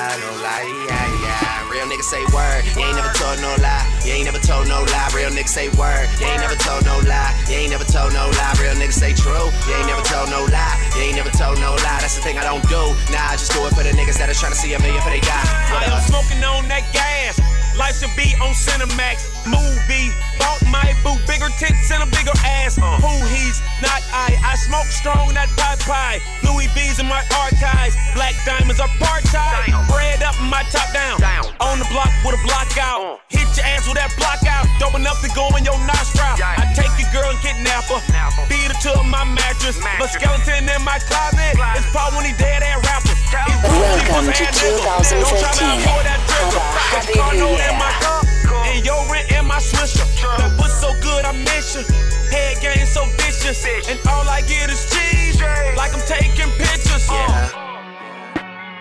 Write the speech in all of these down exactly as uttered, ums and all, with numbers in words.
lie, no lie, yeah, yeah. Real niggas say word, you ain't never told no lie. You ain't never told no lie. Real niggas say word, you ain't never told no lie. You ain't never told no lie. Real niggas say true, you ain't never told no lie. You ain't never told no lie. That's the thing I don't do. Nah, I just do it for the niggas that are trying to see a million for they die. I am smoking on that gas. Life should be on Cinemax. Movie, bought my boo, bigger tits and a bigger ass. Uh. Who he's not I. I smoke strong, not pot pie. Louis V's in my archives. Black diamonds are part-time. Bread up and my top down. down. On the block with a block out. Uh. Hit your ass with that block out. Dope enough to go in your nostril. Yeah. I take your girl and kidnap her. Beat her to my mattress. mattress. But skeleton in my closet. closet. It's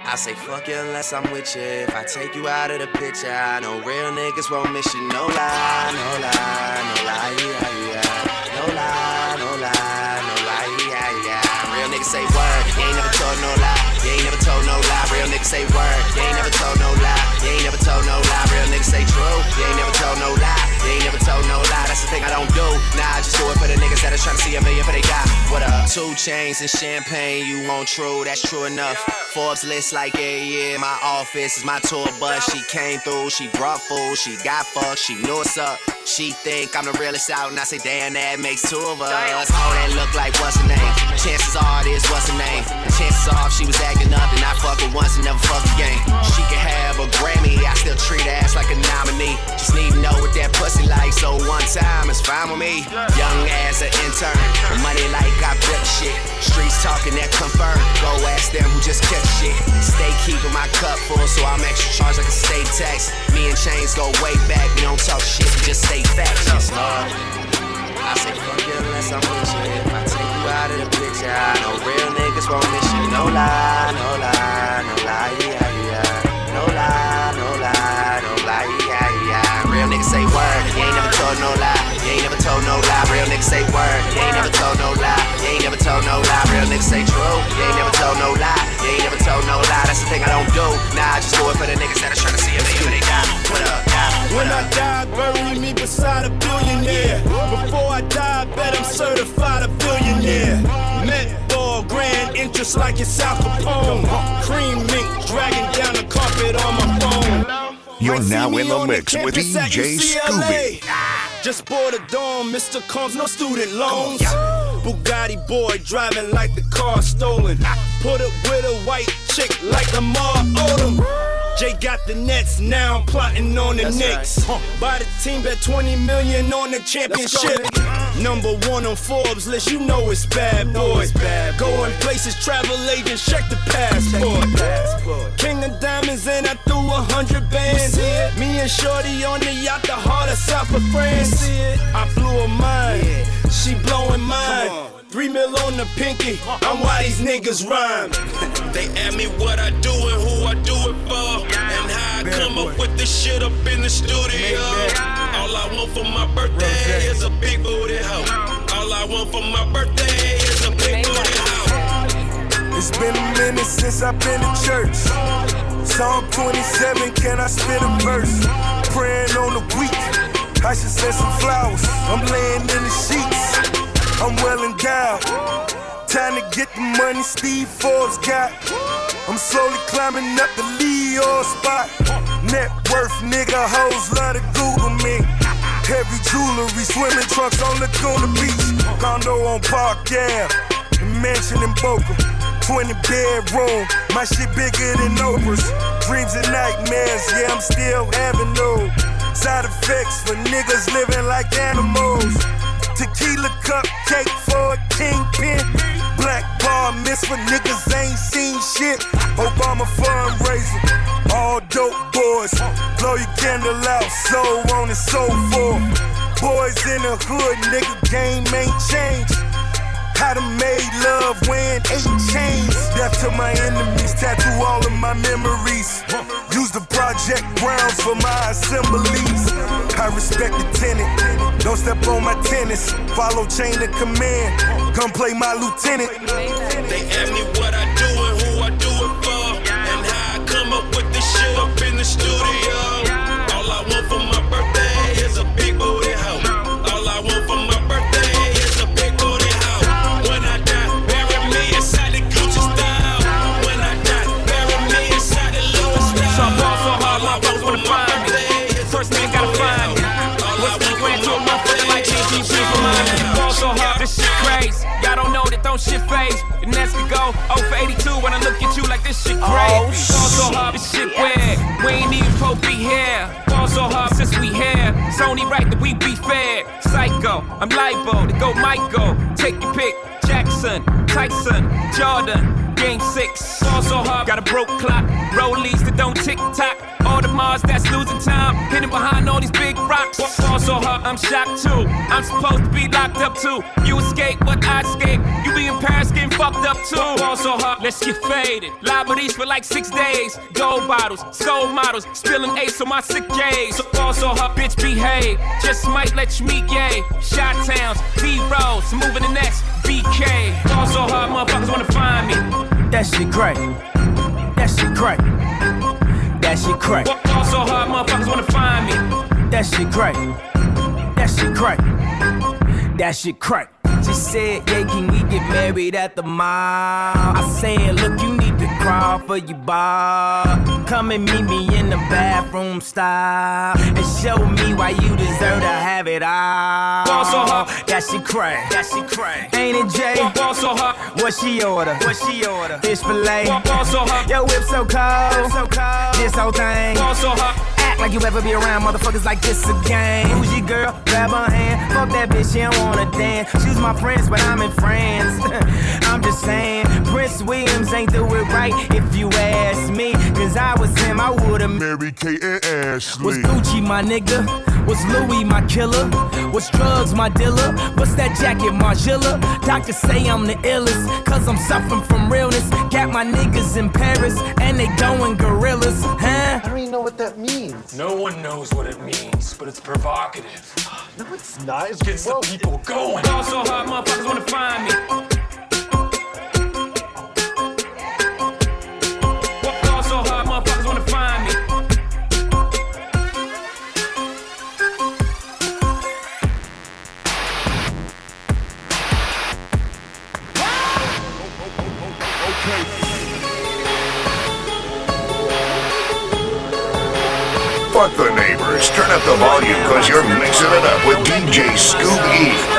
I say fuck you unless I'm with you. If I take you out of the picture, I know real niggas won't miss you. No lie, no lie, no lie, yeah, yeah. No lie, no lie, no lie, yeah, yeah. Real niggas say word, you ain't never told no lie. You ain't never told no lie. Real niggas say word, you ain't never told no lie. You ain't never told no lie. Real niggas say true, you ain't never told no lie. You ain't never told no lie. That's the thing I don't do. Nah, I just do it for the niggas that are trying to see a million for they got. What up? Two chains and champagne, you want true, that's true enough. Forbes list like yeah, yeah. My office is my tour bus. She came through, she brought food, she got fucked, she knew what's up. She think I'm the realest out, and I say damn, that makes two of us. All that look like what's her name? Chances are this what's her name? Chances are if she was acting up, and I fuck her once and never fuck again. She can have a Grammy, I still treat her ass like a nominee. Just need to know what that pussy like, so one time is fine with me. Young ass an intern, money like I built shit. Streets talking that confirm. Go ask them who just kept shit. Stay keeping my cup full, so I'm extra charged like a state tax. Me and Chains go way back, we don't talk shit, we just say facts. Yes, Lord. I say fuck you unless I'm with you. If I take you out of the picture, I know real niggas won't miss you. No lie, no lie, no lie, yeah, yeah. No lie, no lie, no lie, yeah, yeah. Real niggas say word, you ain't never told no lie. You ain't never told no lie. Real niggas say word, you ain't never told no lie. You ain't never told no lie. Real niggas say true, you ain't never told no lie. You ain't never told no lie. That's the thing I don't do. Nah, I just do it for the niggas that are trying to see a million they got. What up, yeah? When I die, bury me beside a billionaire. Before I die, bet I'm certified a billionaire. Met ball, grand interest like it's Al Capone. Cream mink dragging down the carpet on my phone. You're now in the mix with D J Scooby. Just bought a dome, Mister Combs, no student loans. Bugatti boy driving like the car stolen. Put up with a white chick like Lamar Odom. Jay got the Nets, now I'm plotting on the That's Knicks. Right. Buy the team, bet twenty million on the championship. Number one on Forbes list, you know it's bad, boy. Bad, boy. Going places, travel agents, check the passport. Check the passport. King of diamonds, and I threw a hundred bands. Me and Shorty on the yacht, the heart of South of France. I blew her mind, yeah. She blowing mine. Three mil on the pinky, I'm why these niggas rhyme. They ask me what I do and who I do it for, and how I come up with this shit up in the studio. All I want for my birthday is a big booty hoe. All I want for my birthday is a big booty hoe. It's been a minute since I've been to church. Psalm twenty-seven, can I spit a verse? Praying on the week, I should send some flowers. I'm laying in the sheets, I'm well endowed. Time to get the money Steve Forbes got. I'm slowly climbing up the Leo spot. Net worth, nigga, hoes love to Google me. Heavy jewelry, swimming trunks on Laguna Beach. Condo on Park Ave, mansion in Boca. twenty bedroom, my shit bigger than Oprah's. Dreams and nightmares, yeah, I'm still having those. Side effects for niggas living like animals. Tequila cupcake for a kingpin. Black bar miss for niggas ain't seen shit. Obama fundraiser, all dope boys. Blow your candle out, so on and so forth. Boys in the hood, nigga, game ain't changed. I done made love wearing eight chains. Death to my enemies, tattoo all of my memories. Use the Project Browns for my assemblies. I respect the tenant, don't step on my tennis. Follow chain of command, come play my lieutenant. They ask me what I do and who I do it for, and how I come up with this shit up in the studio. All I want for my birthday is a big booty hoe. All I want for my birthday is a big booty hoe. When I die, bury me inside the Gucci style. When I die, bury me inside the Louis style. So I ball so hard, my folks wanna find me. First nigga gotta find me. What's the grand to a motherfucker like G G G for mine? Ball so hard, this shit crazy. Y'all don't know that don't shit phase. The Nets could go oh for eighty-two when I look at you like this shit crazy. Ball so hard, this shit weird. We ain't even supposed to be here. Ball so hard since we here. It's only right that we be fair. Psycho, I'm libo to go Michael. Take your pick, Jackson. Tyson, Jordan, game six. Ball so hard, got a broke clock. Rollies that don't tick tock. All the Mars that's losing time, hidden behind all these big rocks. Ball so hard, I'm shocked too. I'm supposed to be locked up too. You escape, but I escape. You be in Paris getting fucked up too. Ball so hard, let's get faded. Liberties for like six days. Gold bottles, soul models, spilling ace on my sick days. So ball so hard, bitch behave. Just might let you meet gay. Shot towns, B-rolls, moving the next B K. Ball so hard, motherfuckers wanna find me. That shit crack. That shit crack. That shit crack. Ball so hard, motherfuckers wanna find me. That shit crack. That shit crack. That shit crack. She said, yeah, can we get married at the mall? I said, look, you need to crawl for your bar. Come and meet me in the bathroom style and show me why you deserve to have it all. Ball so hard. That shit crack. That shit crack. Ain't it, Jay? Ball so hard. What she order? What she order? Fish fillet. Ball so hard. Yo, whip so cold. So cold. This whole thing. Ball so hard. Act like you ever be around motherfuckers like this again. Who's your girl? Grab her hand. Fuck that bitch, she don't wanna dance. She's my friends, but I'm in France. I'm just saying, Prince Williams ain't do it right if you ask me. Cause I was him, I would've Mary Kate and Ashley. Was Gucci my nigga? Was Louis my killer? Was drugs my dealer? What's that jacket, Margiela? Doctors say I'm the illest, cause I'm suffering from realness. Got my niggas in Paris, and they going gorillas, huh? I don't even know what that means. No one knows what it means, but it's provocative. No, it's not. It's Gets the people going. Ball so hard, motherfuckers wanna find me. Ball so hard, motherfuckers wanna find me. Fuck the neighbors. Turn up the volume because you're mixing it up with D J Scoop E.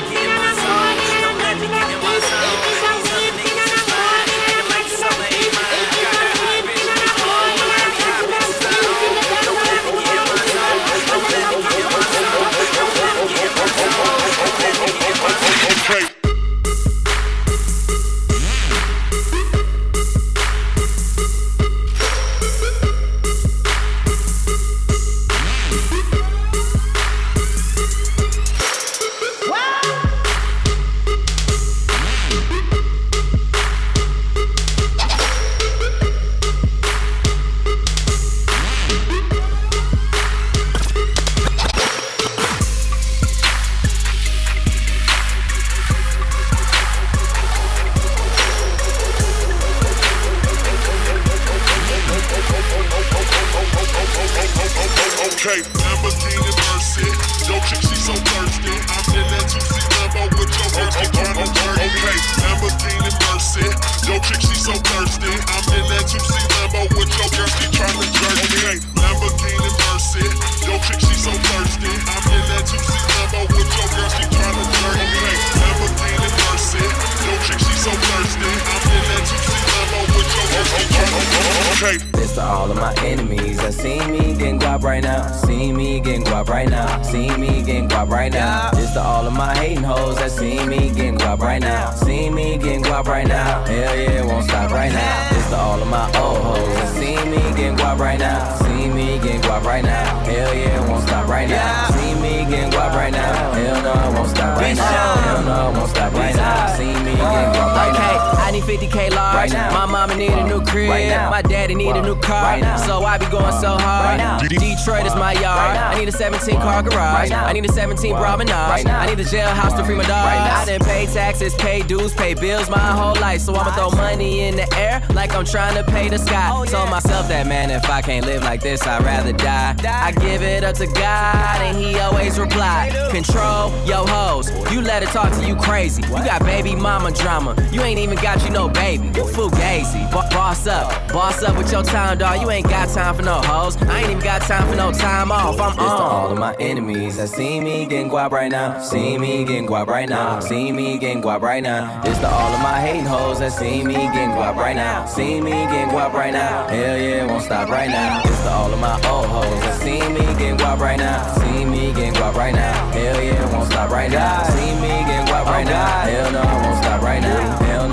This to all of my enemies that see me getting guap right now. See me getting guap right now. See me getting guap right now. This to all of my hating hoes that see me getting guap right now. See me getting guap right now. Hell yeah, it won't stop right now. This to all of my old hoes that see me getting guap right now. See me getting guap right now. Hell yeah, it won't stop right now. See me getting guap right now. Hell no, it won't stop right now. Hell no, it won't stop right now. See me getting guap right now. I need fifty K large. Right now. My mama need a new crib. Right now. My daddy need a new car. Right now. So I be going so hard. Right now. Detroit is my yard. Right now. I need a seventeen car garage. Right now. I need a seventeen promenade. Right now. I need a jailhouse to free my dog. Right now. I done pay taxes, pay dues, pay bills my whole life. So I'ma throw money in the air like I'm trying to pay the sky. Oh, yeah. Told myself that, man, if I can't live like this, I'd rather die. die. I give it up to God and he always reply. Control your hoes. You let it talk to you crazy. You got baby mama drama. You ain't even got you no baby. You fugazi. Bo- boss up. Boss up with your time, dog. You ain't got time for no hoes. I ain't even got time for no time off. I'm on. This to all of my enemies that see me getting guap right now. See me getting guap right now. See me getting guap right now. This to all of my hating hoes that see me getting guap right now. See me getting guap right now. Hell yeah, it won't stop right now. This to all of my old hoes that see me getting guap right now. See me getting guap right now. Hell yeah, it won't stop right now. See me getting guap right now. Hell no, it won't stop right now. Hell no.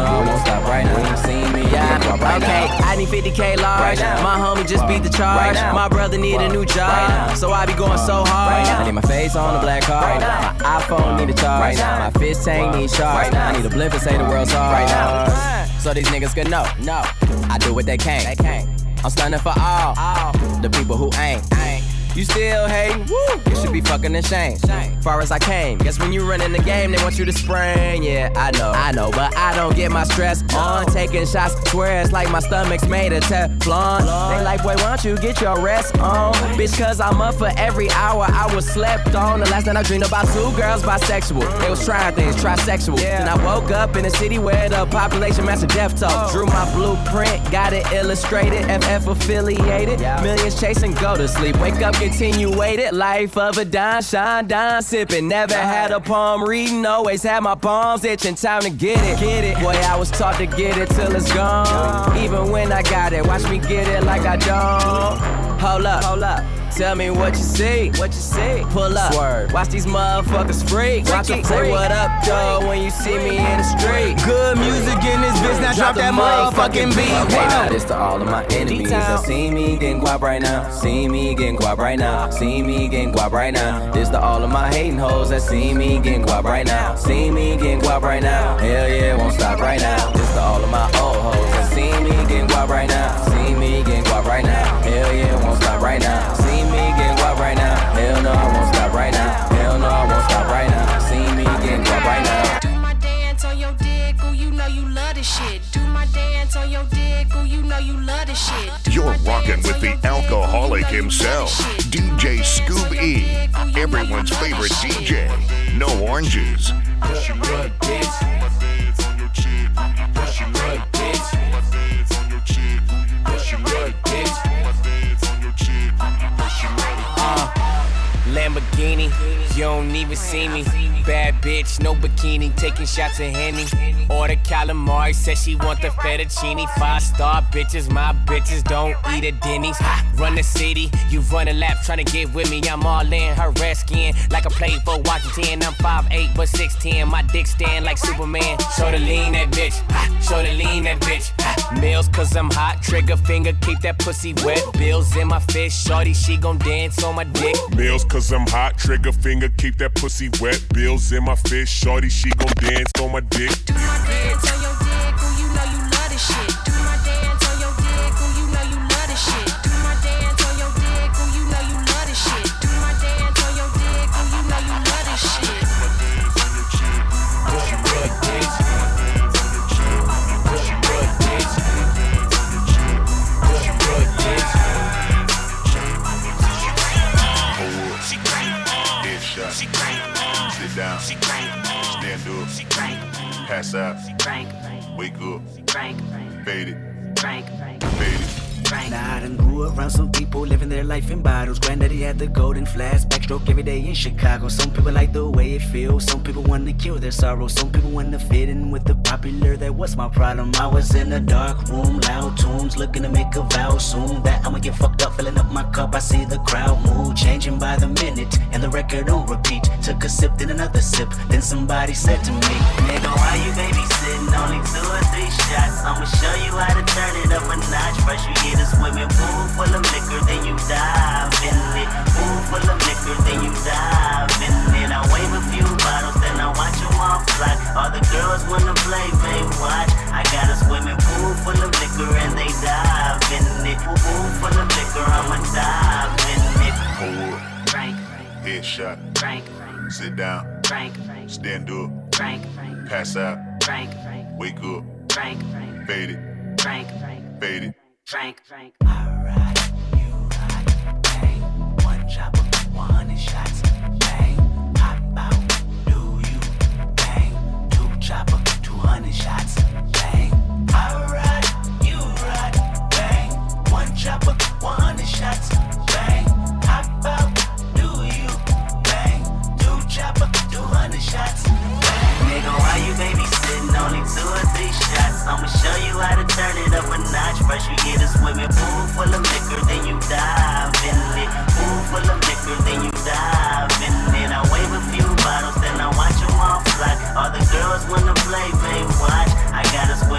I won't stop right now. You ain't seen me, yeah. Right okay, now. I need fifty K large. Right my homie just beat the charge. Right my brother need a new job, right so I be going so hard. Right I need my face on the black card. Right my iPhone need a charge. Right my fish tank need charge. Right I need a blimp and say the world's hard. Right now. So these niggas can know, no, I do what they can't. They can't. I'm stunning for all, all the people who ain't. ain't. You still hating? Woo! You should be fucking ashamed. Far as I came, guess when you run in the game, they want you to spring. Yeah, I know, I know, but I don't get my stress on. Taking shots, swear it's like my stomach's made of Teflon. They like, boy, why don't you get your rest on? Bitch, cause I'm up for every hour I was slept on. The last night I dreamed about two girls bisexual. They was trying things, trisexual. Then I woke up in a city where the population matched death toll. Drew my blueprint, got it illustrated, F F affiliated. Millions chasing, go to sleep, wake up, continuated. Life of a dime, shine, dime, sipping. Never had a palm reading, always had my palms itching. Time to get it, get it. Boy, I was taught to get it till it's gone. Even when I got it, watch me get it like I don't. Hold up, hold up. Tell me what you see, what you see. Pull up, swerve. Watch these motherfuckers freak. Watch them say what up, though, when you see me in the street. Good music in this bitch, now drop that motherfucking beat. Okay, now this to all of my enemies that see me getting guap right now. See me getting guap right now. See me getting guap right now. This to all of my hating hoes that see me getting guap right now. See me getting guap right now. Hell yeah, won't stop right now. This to all of my old hoes that see me getting guap right now. See me getting guap right now. Hell yeah, won't stop right now. See me getting guap right now. Hell no, I won't stop right now. Hell no, I won't stop right now. See me getting guap right now. Do my dance on your dick, ooh, you know you love this shit. Do my dance on your dick, ooh, you know you love this shit. Do You're rocking with the alcoholic himself, D J Scoob E, everyone's favorite D J. No oranges. Push your butt, bitch. Push your butt, bitch. Push your butt, bitch. Uh, Lamborghini, you don't even see me. Bad bitch, no bikini, taking shots of Henny. Order calamari, says she want the fettuccine. Five star bitches, my bitches don't eat at Denny's. Run the city, you run a lap, tryna get with me. I'm all in her red skin, like I played for Washington. I'm five eight but six ten, my dick stand like Superman. Show the lean that bitch, show the lean that bitch. Mills cause I'm hot, trigger finger, keep that pussy wet. Bills in my fist, shorty, she gon' dance on my dick. Mills cause I'm hot, trigger finger, keep that pussy wet. Bills in my fist, shorty, she gon' dance on my dick. Do my dance on your dick, ooh, you know you love this shit. Do my dance on your dick, ooh, you know you love this shit. Do my dance on your dick, ooh, you know you love this shit. Do my dance on your dick, ooh, you know you love this shit. Push your butt, bitch. Push your butt, bitch. Push your butt, bitch. Headshot. Sit down. Stand up. Pass out. Wake up. Fade it. Fade it. Now I done grew around some people living their life in bottles. Granddaddy had the golden flask, backstroke every day in Chicago. Some people like the way it feels, some people want to cure their sorrow. Some people want to fit in with the popular, that was my problem. I was in a dark room, loud tunes, looking to make a vow soon that I'ma get fucked up, filling up my cup. I see the crowd mood changing by the minute, and the record on repeat. Took a sip, then another sip, then somebody said to me, nigga, why you babysitting? Only two or three shots, I'ma show you how to turn it up a notch. First you get a swimming pool full of liquor, then you dive in it. Pool full of liquor, then you dive in it. I wave a few bottles, then I watch them all fly. All the girls wanna play, babe, watch. I got a swimming pool full of liquor, and they dive in it. Pool full of liquor, I'ma dive in it. Hold up. Frank, Headshot. Frank, Sit down. Frank, Stand up. Frank, Pass out. Frank, Wake up. Frank, Fade it. Frank, Fade it. Frank, Frank. Alright, you right, bang. One chopper, one hundred shots, bang. Pop out, do you, bang. Two chopper, two hundred shots, bang. Alright, you right, bang. One chopper, one hundred shots, bang. Pop out, do you, bang. Two chopper, two hundred shots, bang. Nigga, why you babysitting? Only two or three shots. I'ma show you how to turn it up a notch. First you get a swimming pool full of liquor, then you dive in it. Pool full of liquor, then you dive in it. I wave a few bottles, then I watch them all fly. All the girls wanna play, babe, watch. I got a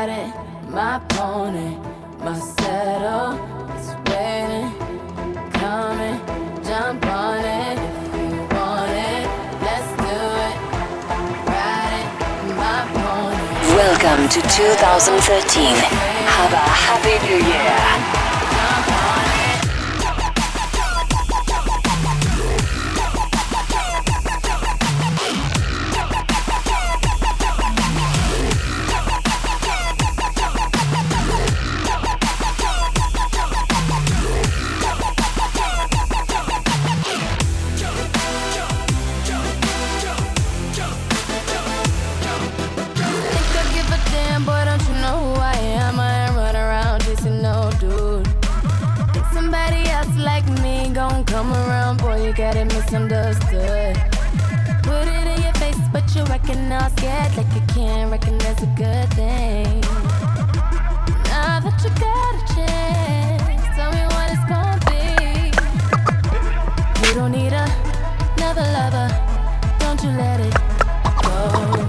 riding my pony, my saddle is waiting, coming, jump on it if you want it. Let's do it. Riding my pony. Welcome to two thousand thirteen. Have a happy new year. Come around, boy, you got it misunderstood. Put it in your face, but you reckon all scared, like you can't recognize a good thing. Now that you got a chance, tell me what it's gonna be. You don't need a, another lover, don't you let it go.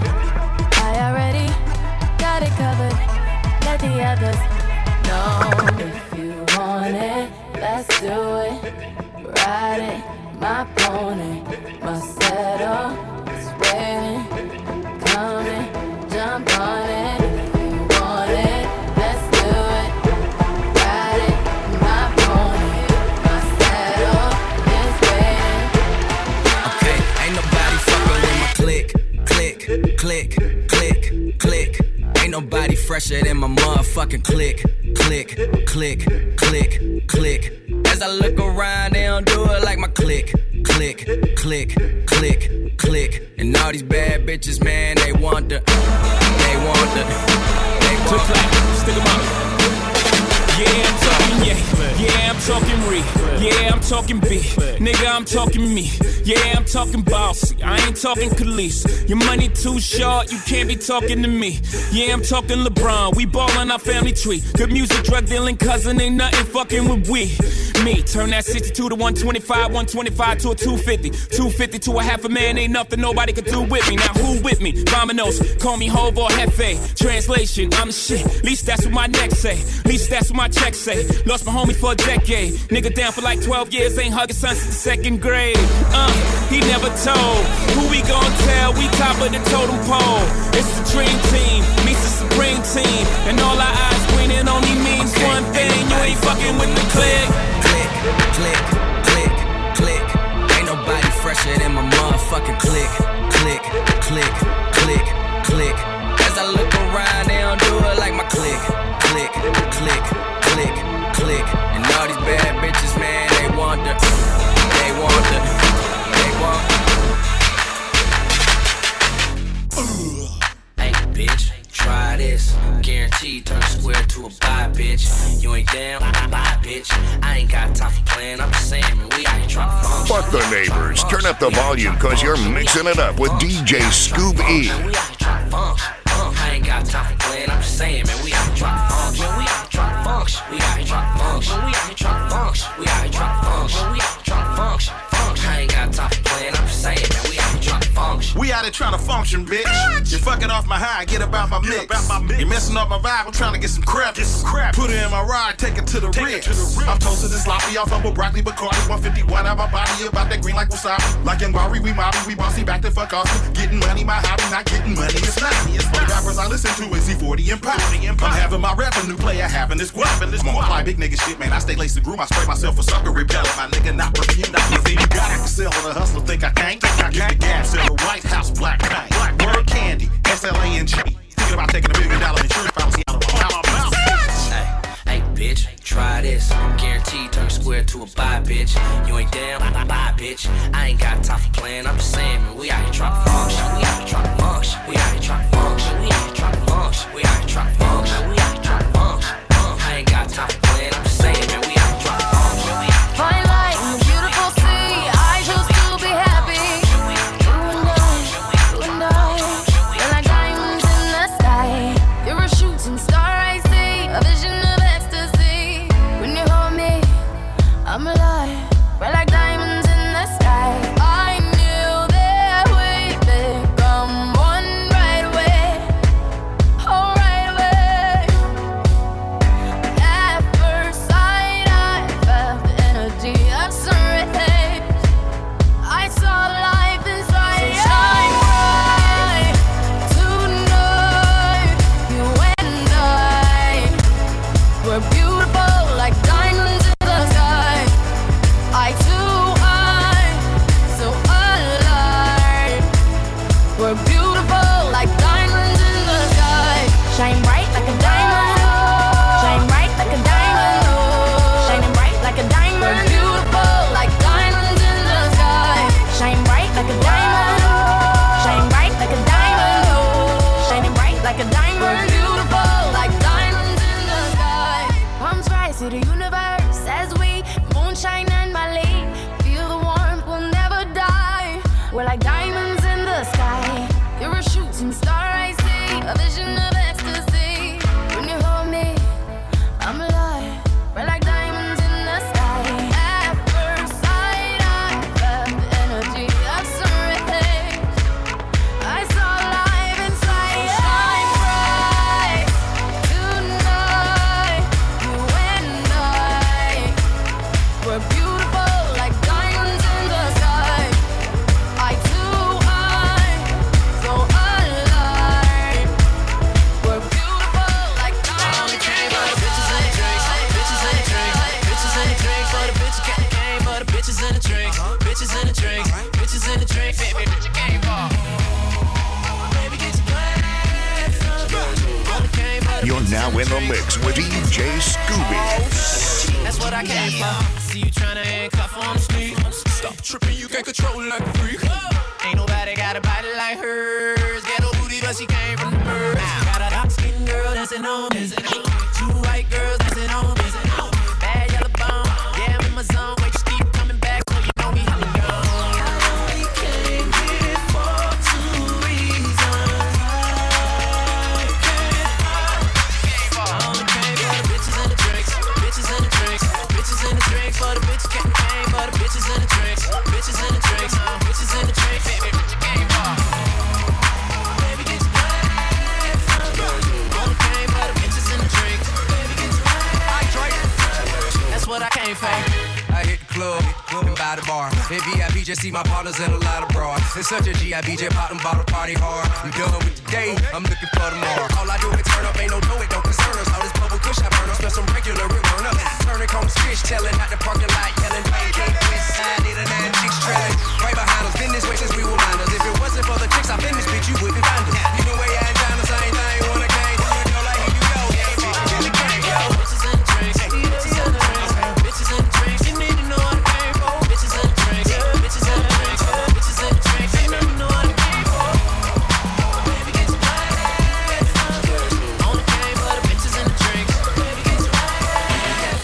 I already got it covered, let the others know. If you want it, let's do it. Riding my pony, my saddle is waiting, coming, jump on it if you want it, let's do it. Riding my pony, my saddle is waiting. Okay, ain't nobody fucking with my click, click, click, click, click. Ain't nobody fresher than my motherfucking click, click, click, click, click. As I look around, they don't do it like my click, click, click, click, click. And all these bad bitches, man, they want the, they want the, they want the. Stick 'em up. Yeah, I'm talking yeah, yeah, I'm talking re, yeah, I'm talking B, nigga, I'm talking me, yeah, I'm talking bossy, I ain't talking Khalees, your money too short, you can't be talking to me, yeah, I'm talking LeBron, we ballin' our family tree, good music, drug dealing cousin, ain't nothing fucking with we, me, turn that sixty-two to one twenty-five, one twenty-five to a two fifty, two fifty to a half a man, ain't nothing nobody could do with me, now who with me, Vamonos, call me Hov or Hefe, translation, I'm the shit, least that's what my neck say, least that's what my check say. Lost my homie for a decade. Nigga down for like twelve years, ain't hugging son since the second grade. Uh, he never told. Who we gon' tell? We top of the totem pole. It's the dream team, meets the supreme team. And all our eyes greening only means okay. One thing. You ain't fucking with the click. Click, click, click, click. Ain't nobody fresher than my motherfucking click. Click, click, click, click. As I look around, they don't do it like my click. Click, click, click, click. And all these bad bitches, man, they want the, they want the, they want. Hey, bitch, try this. Guaranteed turn square to a bye, bitch. You ain't down, bye, bitch. I ain't got time for playing. I'm just saying, man, we out here trying to function. Fuck the neighbors. Turn up the volume, cause you're mixing it up with D J Scoob E. We out here trying to function. I ain't got time for playing. I'm just saying, man, we out here trying to function. We out here trying to function. We out here trying to function. We out here trying to function. We out here trying to function. We out here trying to function. Function. I ain't got time for playing. I'm just saying, man, we out here trying to function. We out here trying to function, bitch. You're fucking off my high, get about my mix. You're messing up my vibe, I'm trying to get some crap. Get some crap. Put it in my ride, take it to the wrist. I'm toasted and sloppy, off of a broccoli, Bacardi, one fifty-one out my body, about that green like wasabi. Like in Barry, we mobby, we bossy, back to fuck off. Getting money, my hobby, not getting money, it's not. It's the rappers I listen to is Z forty and Pop. I'm having my revenue player, having this guap. I'm on fly big nigga shit, man. I stay laced and groom, I spray myself for sucker repellent. My nigga not perfume, not the thing you got. I can sell on a hustler, think I can't. Think I get the gas, sell the White House, black paint. Black word candy, S L A N G. Thinking about taking a million dollar insurance policy out of my mouth. Hey, hey, bitch, try this. Guaranteed turn square to a bye, bitch. You ain't down, bye, bye, bitch. I ain't got time for playing. I'm just saying, man, we out here trying to function. We out here trying to function. We out here trying to function. We out here trying to function. We out here trying to function. We out here trying to function. I ain't got time for playing. I'm just saying, man, we out here trying to function. Fine light in the beautiful sea. I choose to be happy. You and I, you and I, we're like diamonds in the sky. You're a shooting star, I see, a vision of ecstasy. When you hold me, I'm alive. We're like diamonds in the sky. in the mix with D J Scooby. That's what I came for. See you tryna handcuff on the street. Stop tripping, you can't control it like a freak. Ain't nobody got a body like hers. Get no booty, but she came from the birds. Got a dark skinned girl dancing on me. Two white girls dancing on me. Bad yellow bone, yeah, I'm in my zone. Wait, just keep coming back, so you know me, I'm gone. We came here for two reasons. I only came for the bitches and the drinks, bitches and the drinks, bitches and the drinks. For the bitches came for the bitches and the drinks, bitches and the drinks, bitches and the drinks. Baby, what you came for? Baby, get your bags up. Only came for the bitches and the drinks. Baby, get your bags up. That's what I came for. I hit the club, and by the bar. In V I P, just see my partners and a lot of bras. It's such a G I B J, pop them bottle party hard. I'm done with the day, I'm looking for tomorrow. All I do is turn up, ain't no do it, don't concern us. All this bubble kush, I burn up, smell some regular, it burn up. Turning combs, fish, telling out the parking lot, yelling, bang, can't west side, need a nine chicks trailing. Right behind us, been this way since we were minors. If it wasn't for the chicks, I've been this bitch, you wouldn't find us. Even way I ain't down the same thing, wanna game, you know, like, here you go. Bitches in the game, yo. Bitches in the drinks, bitches in the drinks, bitches in the drinks, you need to know what I came for. Bitches in the drinks, bitches in the drinks, bitches in the drinks, you need to know what I came for. Baby, get your bags up. Only came for the bitches in the drinks. Baby, get your bags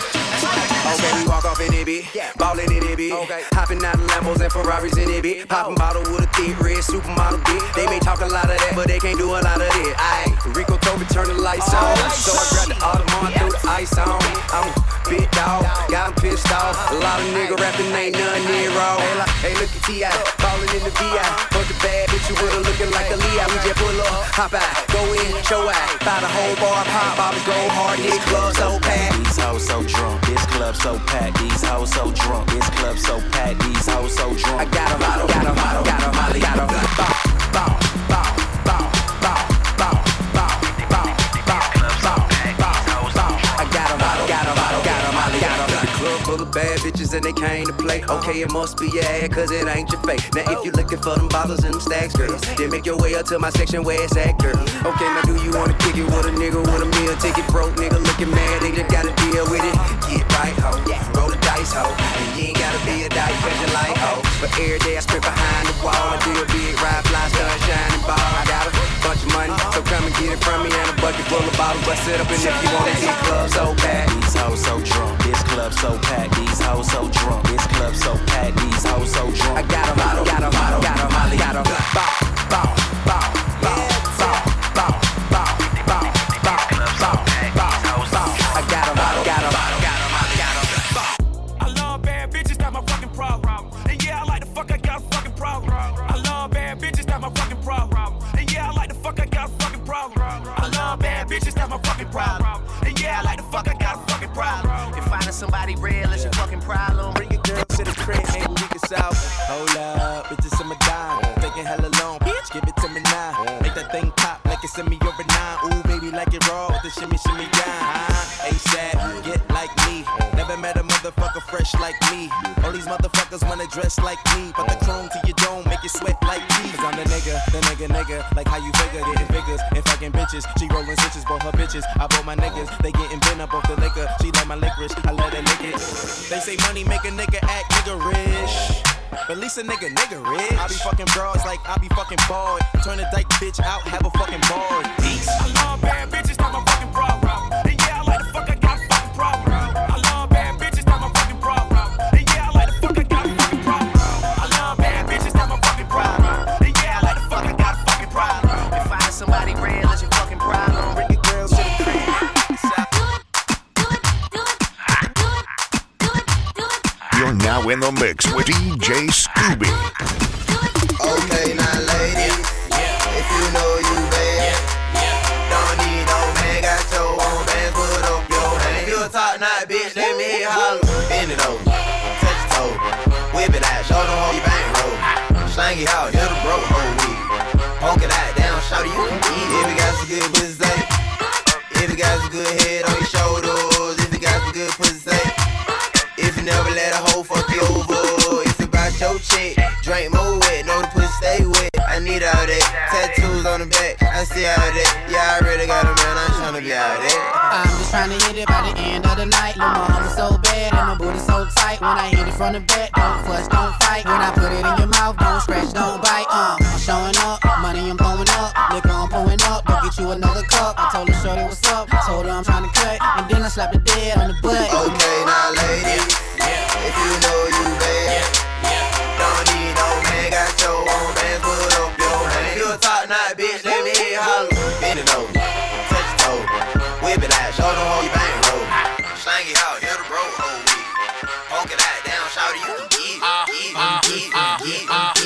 up. Okay, we walk off in it, bitch. Ballin' in it, bitch. Okay. Hopping out of Lambos and Ferraris in it, bitch. Poppin' bottle with a thick red supermodel, bitch. They may talk a lot of that, but they can't do a lot of it. Aight, Rico Toby turn the lights on. So I grabbed the Audemars, threw the ice on. I'm a big dog, got him pissed off. A lot of nigga rapping ain't none near raw. Hey, like, hey, look at T I, ballin' in the V I. Bunch of bad bitches with her looking like a Leo. We just pull up, hop out, go in, show out. Buy the whole bar, pop bottles, go hard, hit club so packed. These hoes so drunk, this club so packed. These hoes so drunk, this club so packed. These hoes so drunk. I got 'em, got 'em, got 'em, got 'em, got 'em, got 'em. Bow, bow, bow, bow, bow, bow, bow, bow, bow, bow, bow. I got 'em, got 'em, got 'em, got 'em, got 'em. The club full of bad bitches and they came to play. Okay, it must be your ad, cause it ain't your fake. Now if you looking for them bottles and them stacks, girl, then make your way up to my section where it's at, girl. Okay, now do you wanna kick it with a nigga with a meal ticket? Broke nigga looking mad, they just gotta deal with it. Get right, ho, roll the dice, ho. And you ain't gotta be a dice, cause you like, ho. But every day I sprint behind the wall and do a big ride, fly, sun, shining ball. I got a bunch of money, so come and get it from me. And a bucket full of bottles, bust it up. And if you wanna hit club so bad. These hoes so drunk, this club so packed. These hoes so drunk, this club so packed. These hoes so drunk. I got 'em, got 'em, got 'em, got 'em, got 'em. Bow, bow, bow, bow, bow, bow, bow, bow, bow, bow, bow, bow. I got 'em, got 'em, got 'em, got 'em, got 'em. I love bad bitches, that's my fucking problem. And yeah, I like the fuck, I got a fucking problem. I love bad bitches, that's my fucking problem. And yeah, I like the fuck, I got a fucking problem. I love bad bitches, that's my fucking problem. And yeah, I like the fuck, I got a fucking problem. If finding somebody real is your fucking problem, Bring your girl to the crib, maybe we can solve it. Hold up, bitches in my dime. Thinking hella long, bitch, give it to me now. Make that thing pop like it's semi over nine. Ooh, baby, like it raw with the shimmy, shimmy down. Huh? ASAP, get like me. Never met a motherfucker fresh like me. All these motherfuckers wanna dress like me. But the chrome to your dome make you sweat like me. Cause I'm the nigga, the nigga, nigga. Like how you figure it in figures. And fucking bitches, she rolling switches, bought her bitches. I bought my niggas, they getting bent up off the liquor. She like my licorice, I let her lick it. They say money make a nigga act nigga rich. But at least a nigga, nigga rich. I be fucking broads like I be fucking bored. Turn a dyke bitch out, have a fucking board. Peace. I love bad bitches, that's my fucking problem. And yeah, I like the fuck, I got a fucking problem. I love bad bitches, that's my fucking problem. And yeah, I like the fuck, I got a fucking problem. I love bad bitches, that's my fucking problem. And yeah, I like the fuck, I got a fucking problem. if finding somebody real is your fucking problem, Bring your girls to the crib. You're now in the mix with D J Scooby. Okay, now ladies, if you know you bad, don't need no man, got your own band, put up your hand. If you a top notch bitch, let me hear holler. Bend it over, touch your toe, whip it out, show them how you bang roll. Slang it out, hit a broke hoe weed. Poke it out, down, shout you can eat it. If you got some good pussy, say. If you got some good head on your shoulders, if you got some good pussy, say. If you never let a hoe fuck you over, if you about your chick, drink more wet, know the pussy stay wet. I I need all that. Tattoos on the back, I see all that. Yeah, I really got a man, I'm tryna be all that. I'm just tryna hit it by the end of the night. Lil' mama so bad and my booty so tight. When I hit it from the back, don't fuss, don't fight. When I put it in your mouth, don't scratch, don't bite. Uh, I'm showing up, money I'm blowing up, liquor I'm pouring up. Go get you another cup. I told her shorty what's up, told her I'm tryna cut, and then I slapped the dead on the butt. Okay, now ladies, if you know you bad, don't need no man, got your own bands, put up your hand. You a top notch bitch, let me hear you holler. Bend it over, touch your toe, whip it out, show them how you bang roll. Slang it out, hit the bro, hold me. Poke it out, down, shout it, you can get it, get it, get it,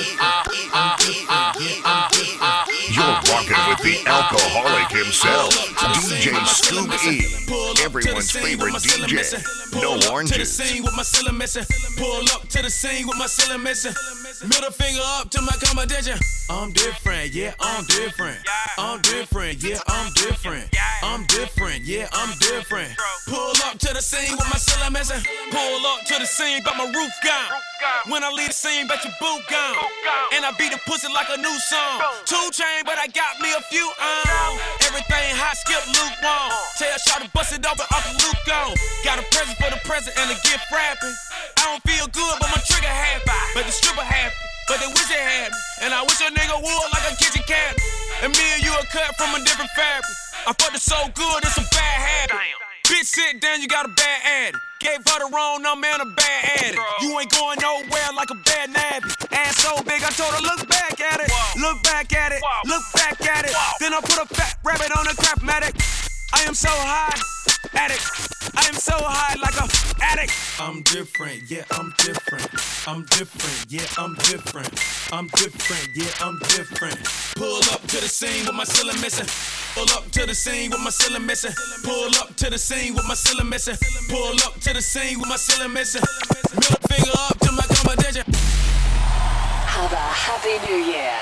get it, get it. You're rocking with the alcoholic himself, D J Scoob E, everyone's favorite D J. No oranges. With my ceiling missing. Pull up to the scene with my ceiling missing. Middle finger up to my competition. I'm different, yeah, I'm different. I'm different, yeah, I'm different. I'm different, yeah, I'm different. Pull up to the scene with my ceiling missing. Pull up to the scene, but my roof gone. When I leave the scene, bet your boot gone. And I beat the pussy like a new song. Two chain, but I got me a few on. Everything hot, skip lukewarm. Tell Shaw to bust it open, Uncle Luke gone. Got a present for the present and a gift wrapping. I don't feel good, but my trigger happy. But the stripper happy, but they wish they had me. And I wish a nigga would like a kitchen cabinet. And me and you are cut from a different fabric. I fucked it so good, it's a bad habit. Bitch, sit down, you got a bad addict. Gave her the wrong number and a bad addict. You ain't going nowhere like a bad nappy. Ass so big, I told her, look back at it. Look back at it, look back at it. Then I put a fat rabbit on a crap-matic. I am so high, addict. I am so high like a addict. I'm different, yeah, I'm different. I'm different, yeah, I'm different. I'm different, yeah, I'm different. Pull up to the scene with my ceiling missing. Pull up to the scene with my ceiling missing. Pull up to the scene with my ceiling missing. Pull up to the scene with my ceiling missing. Middle finger up to my competition. Have a happy new year.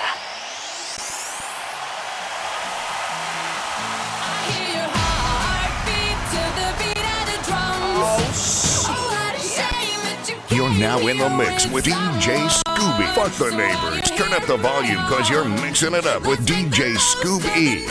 You're now in the mix with D J Scooby. Fuck the neighbors. Turn up the volume cause you're mixing it up with D J Scoob E.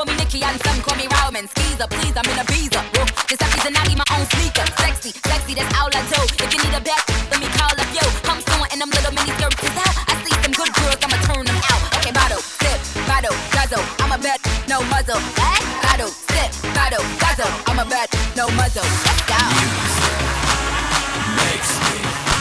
call me Nikki and some call me Roman. Skeezer, please, I'm in a visa. Whoa, just a piece and I need my own sneaker. Sexy, sexy, that's all I do. If you need a bet, let me call up you. I'm someone in them little mini skirts is out. I see some good girls, I'ma turn them out. Okay, bottle, sip, bottle, guzzle. I'm a bet, no muzzle. Hey, bottle, sip, bottle, guzzle. I'm a bet, no muzzle. Let's go. Makes me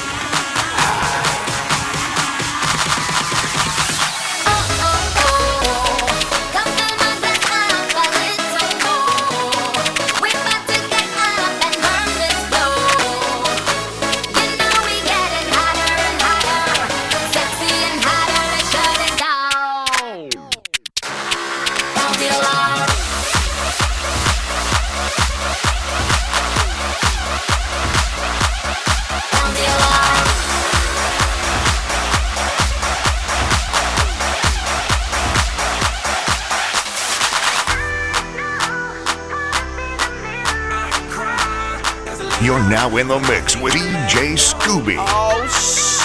You're now in the mix with D J Scooby. Oh, shit.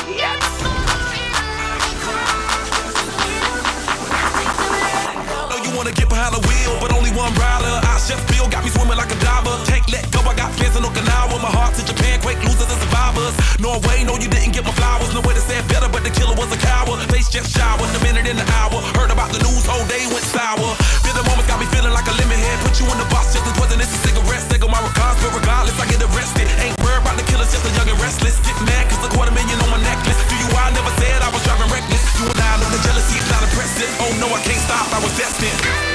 Know you wanna get behind the wheel, but only one rider. I Chef Bill got me swimming like a diver. Can't let go, I got fans in Okinawa. My heart's in Japan, quake losers and survivors. Norway, no, you didn't get my flowers. No way to say it better, but the killer was a coward. Face just showered, a minute in the hour. Heard about the news, whole day went sour. Feel the moments got me feeling like a lemon head. Put you in the box just as wasn't this a cigarette. Take on my regards, but regardless, I get arrested. Ain't worried about the killers, just a young and restless. Get mad cause a quarter million on my necklace. Do you I never said I was driving reckless. You and I know the jealousy is not impressive. Oh no, I can't stop, I was destined.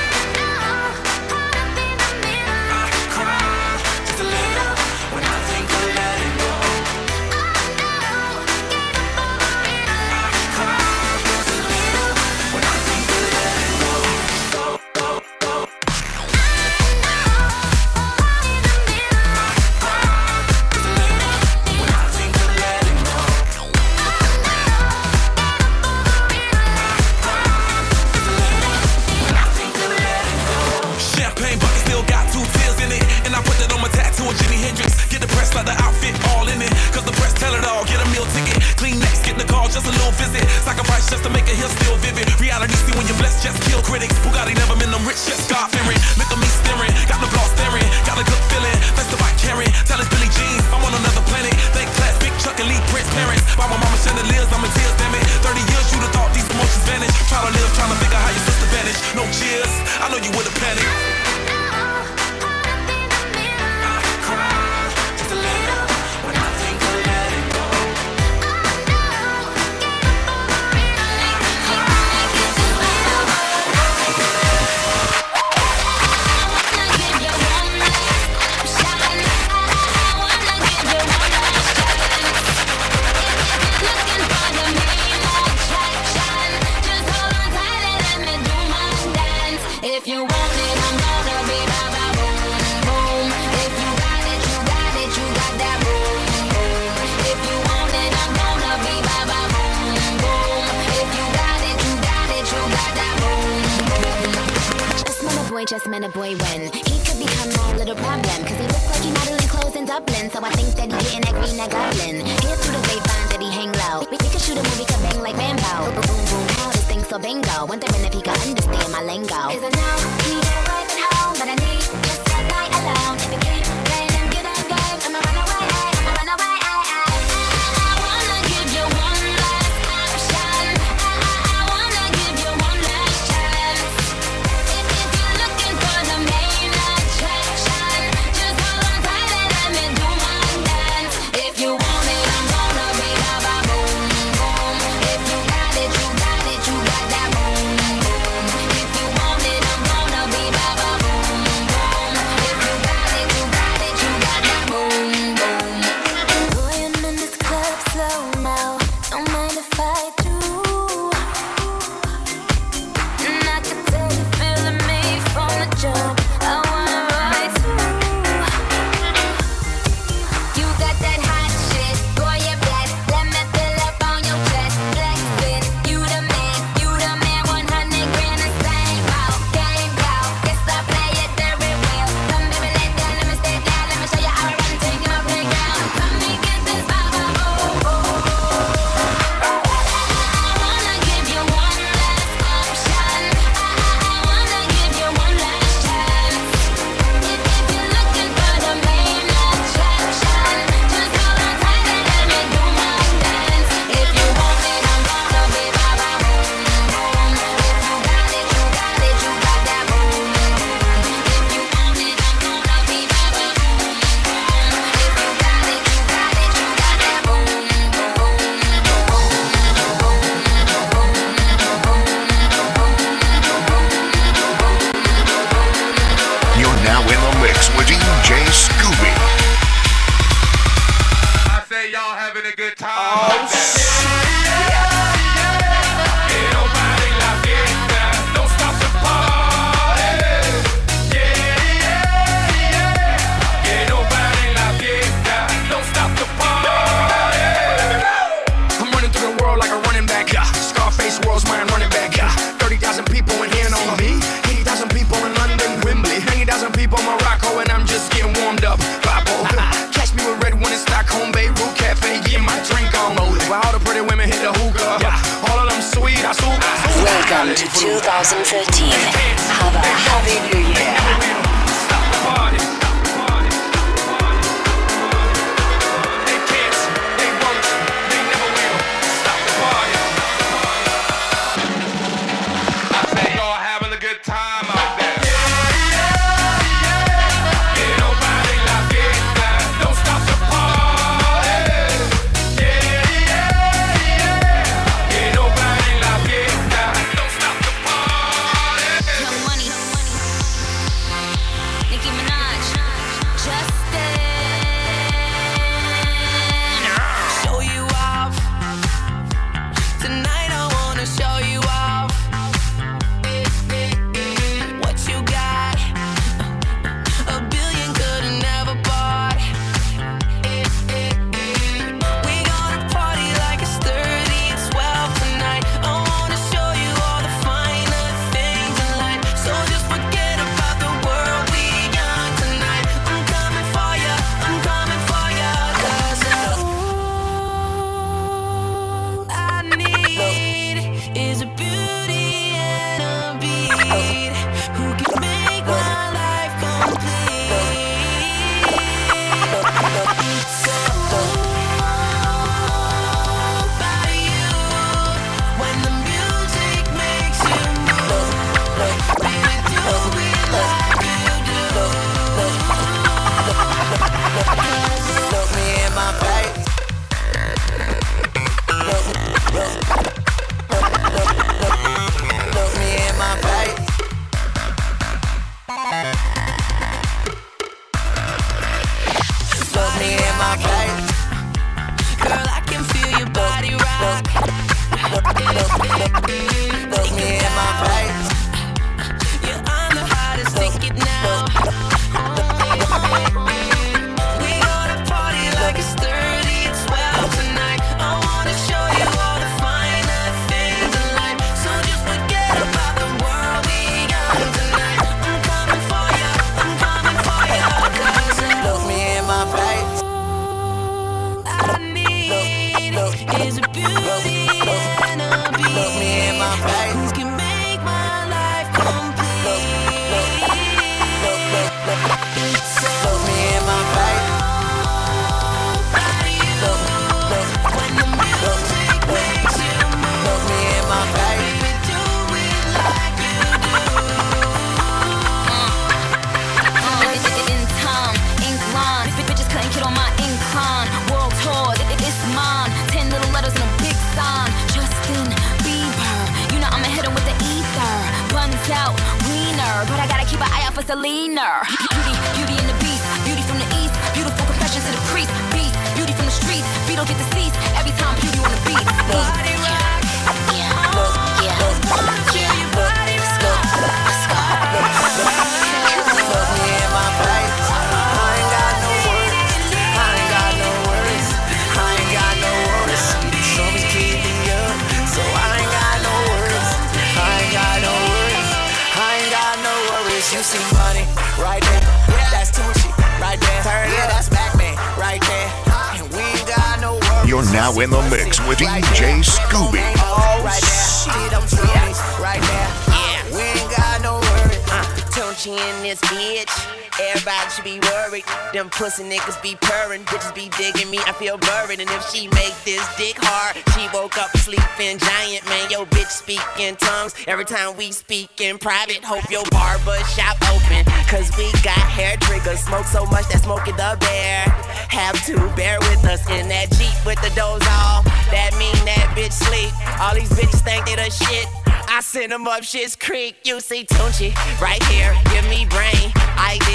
Like the outfit all in it, cause the press tell it all. Get a meal ticket, clean next, get the call, just a little visit. Sacrifice just to make a hill still vivid. Reality see when you're blessed, just kill critics. Bugatti never been them rich, just God fearing. Look at me staring, got the block staring. Got a good feeling, that's the bike carrying. Tell us Billy Jean, I'm on another planet. Thank class, big Chuck and Lee Prince parents. By my mama chandeliers, I'm in tears, damn it. thirty years, you'd have thought these emotions vanish. Try to live, trying to figure how your sister vanished. No cheers, I know you would've panicked. If you want it, I'm gonna be ba ba boom boom. If you got it, you got it, you got that boom boom. If you want it, I'm gonna be ba ba boom boom. If you got it, you got it, you got that boom boom. Just met a boy, just met a boy when he could become my little problem. Cause he looks like he modeling clothes in Dublin. So I think that he getting that green, that goblin. Hear through the grapevine that he hang low. We, we could shoot a movie, could bang like Rambo. Boom boom boom, how this thing so bingo. Wondering if he could understand my lingo. Is it now? Can you get a wife at home? But I need just a night alone. If you keep playing them good old games, I'ma run away, I'ma run away. I wanna give you one last option. I, I wanna give you one last chance. If, if you're looking for the main attraction, just hold on tight and let me do my dance. If you want it, I'm gonna be ba ba boom boom. If you got it, you got it, you got that boom boom. If you want it, I'm gonna be J Scooby. I say y'all having a good time. Oh, shit. World's mine running back. thirty thousand people in here know me. eighty thousand people in London, Wembley. ninety thousand people in Morocco, and I'm just getting warmed up. Bible. Catch me with red one in Stockholm, Beirut Cafe, getting my drink on. While all the pretty women hit the hookah. All of them sweet, I sweet. Welcome to two thousand thirteen. Have a happy new year. Stop the party. Selena. Beauty, beauty and the beast. Beauty from the east. Beautiful confessions to the priest. Beast, beauty from the streets. Beat don't get deceased every time beauty on the beat. Body rock. Yeah. Yeah. Feel your body rock. Look me in my face. I ain't got no words. I ain't got no words. I ain't got no words. So much keep me up. So I ain't got no words. I ain't got no words. I ain't got no worries. You see money right there. Yeah, that's Tucci right there. Yeah, that's Batman right there. And we ain't got no worries. You're now in the mix with D J Scooby. Oh, right there. See them twins right there. Yeah, we ain't got no worries. Uh, Tunchi in this bitch. Everybody should be worried. Them pussy niggas be purring. Bitches be digging me. I feel buried. And if she make this dick hard, she woke up sleeping giant. Man, yo bitch speak in tongues. Every time we speak in private, hope your barber shop open. Cause we got hair triggers. Smoke so much that Smokey the Bear have to bear with us in that Jeep with the doors off. That mean that bitch sleep. All these bitches think they the shit. I send them up Shit's Creek. You see Tunchi right here. Give me brain ideas. It's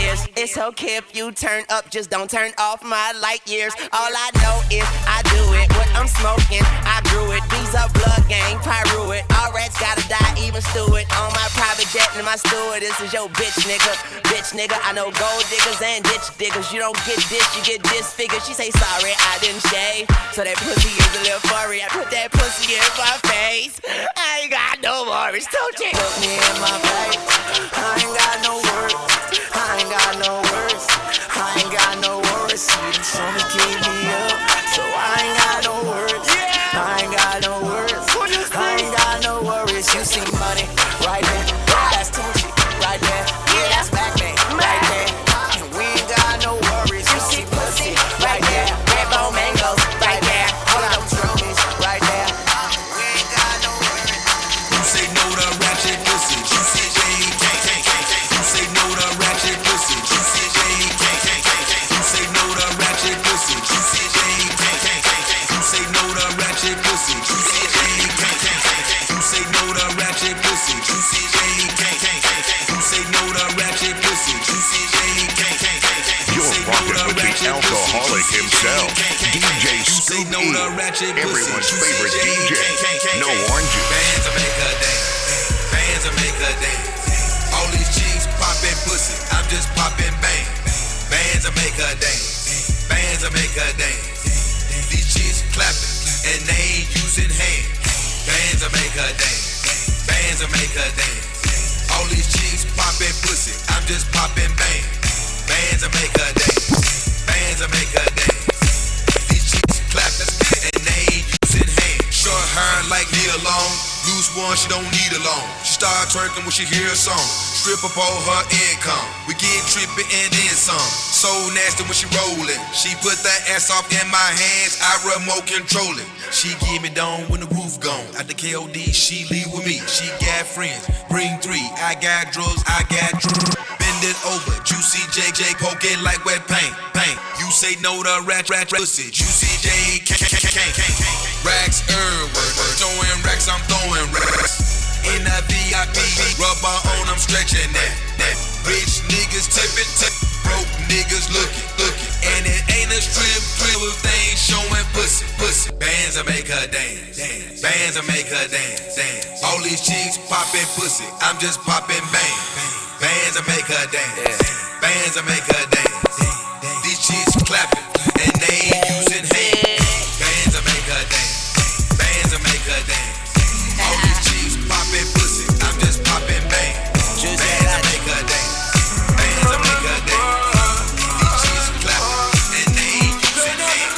ears. Okay, if you turn up, just don't turn off my light years. All I know is I do it. What I'm smoking, I grew it. Bees up, blood gang, pyro it. All rats gotta die, even stew it. On my private jet and my steward, this is your bitch nigga. Bitch nigga, I know gold diggers and ditch diggers. You don't get this, you get disfigured. She say sorry, I didn't shave. So that pussy is a little furry. I put that pussy in my face. I ain't got no worries, don't you? Look me in my face. I ain't got no words. I ain't got no words. I ain't got no worries. You just wanna keep me up. So I ain't got no words. I ain't got no words. I ain't got no worries. You see money right there. That's Tunchi right there. Yeah, that's Batman right there. And we ain't got no worries. You see pussy right there. Redbone mangoes right there. All them drummies right there. We ain't got no worries. You say no to ratchet pussy. You say J K K K. You say no to ratchet pussy. You say J K K K. You say no to ratchet pussy. You say J K K K. You say no to ratchet pussy. You say J K K K. You say no to ratchet pussy. You say J K K K. You say no to ratchet pussy. You say J K K K. You're rocking with the alcoholic himself, D J Scoop E, everyone's favorite D J. No oranges. Bands will make her dance. Bands will make her dance. All these chicks popping pussy. I'm just popping bang. Bands will make her dance. Bands will make her dance. These chicks clapping and they ain't using hands. Bands will make her dance. Bands will make her dance. All these chicks popping pussy. I'm just popping bang. Bands will make her dance. Bands will make her dance. These chicks clapping and they ain't using hands. Short hair like Nia Long. Loose one, she don't need a loan. She start twerking when she hear a song. Strip up all her income. We get trippin' and then some. So nasty when she rollin'. She put that ass off in my hands. I remote control it. She give me down when the roof gone. At the K O D, she leave with me. She got friends. Bring three. I got drugs. I got drugs. Bend it over. Juicy J J poke it like wet paint. Paint. You say no to rat rat pussy. Juicy J K K K K. Racks everywhere. Throwing racks, I'm throwing racks. In a V I P, rubber on, I'm stretching that. That rich niggas tippin', tip, broke niggas lookin', lookin'. And it ain't a strip club if they ain't showing pussy, pussy. Bands will make her dance, dance. Bands will make her dance, dance. All these chicks poppin' pussy, I'm just poppin' bang. Bands will make her dance, bands will make her dance. These chicks clappin' and they ain't using hands. Bands will make her dance, bands will make her dance. All these chicks poppin' pussy, I'm just poppin' bang. Bands will make her dance, bands will make her dance. These chicks clappin' and they ain't using hands.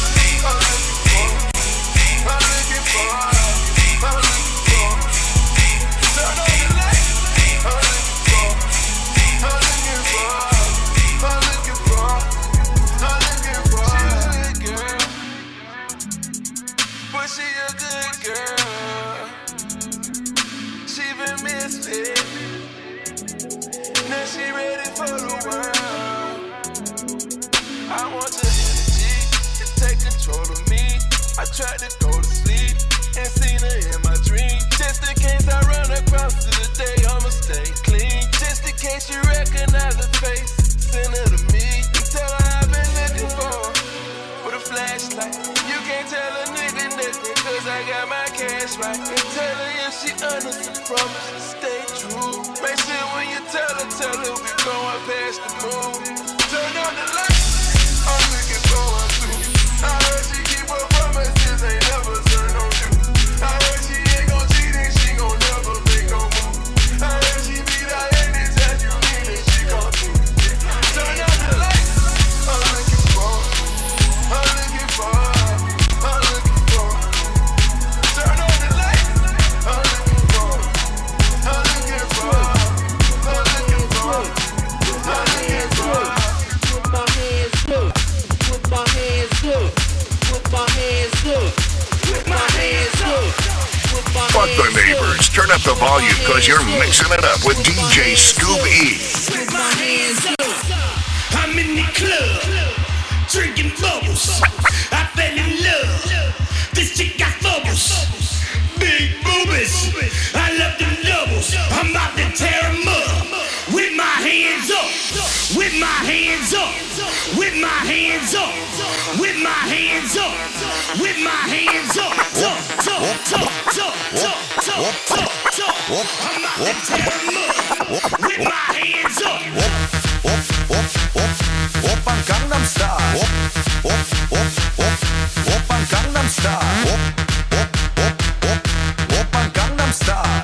But she a good girl. She been misfit. Now she ready for the world. I want your energy to take control of me. I tried to go to sleep and seen her in my dream. Just in case I run across to the day, I'ma stay clean. Just in case you recognize the face, send her to me. You tell her I've been looking for with a flashlight. You can't tell a nigga nothing cause I got my cash right. And tell her if she honest and promise to stay true. Make sure when you tell her, tell her we going past the moon. Turn on the lights, I'm looking forward to. I heard she keep her promises, ain't never turn on you. I heard she ain't gon' cheat and she gon' never make no move. I heard she beat out anytime you need it, she gon' do. Turn on the lights, I'm looking forward. I'm looking for, I'm looking for. Turn on the lights. I'm looking for, I'm looking for, I'm looking for, I'm looking for. Put my hands up, put my hands up, put my hands up, put my hands up, put my hands up. Fuck the neighbors. Turn up the volume cause you're mixing it up with D J Scoop E. Put my hands up. I'm in the club, drinking bubbles. I fell in love. This chick got bubbles, big boobies. I love them doubles. I'm about to tear 'em up with my hands up. with my hands up, with my hands up, with my hands up, with my hands up, tuck, tuck, tuck, tuck, tuck, tuck, tuck, tuck. I'm out to tear 'em up with my hands up. 오빤 강남 스타일. 오빤 강남 스타일. 오빤 강남 스타일.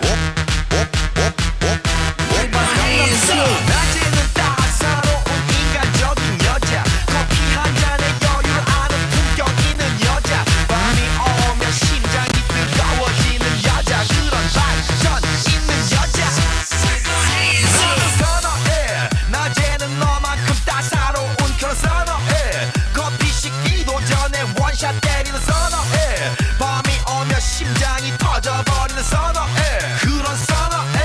낮에는 따사로운 인간적인 여자, 커피 한 잔에 여유를 아는 품격 있는 여자, 밤이 오면 심장이 뜨거워지는 여자, 그런 반전 있는 여자. 너는 선어해, 낮에는 너만큼 따사로운 그런 선어해, 커피 식기도 전에 원샷 때리는 선어해, 밤이 오면 심장이 터져버리는 선어해, 그런 선어해.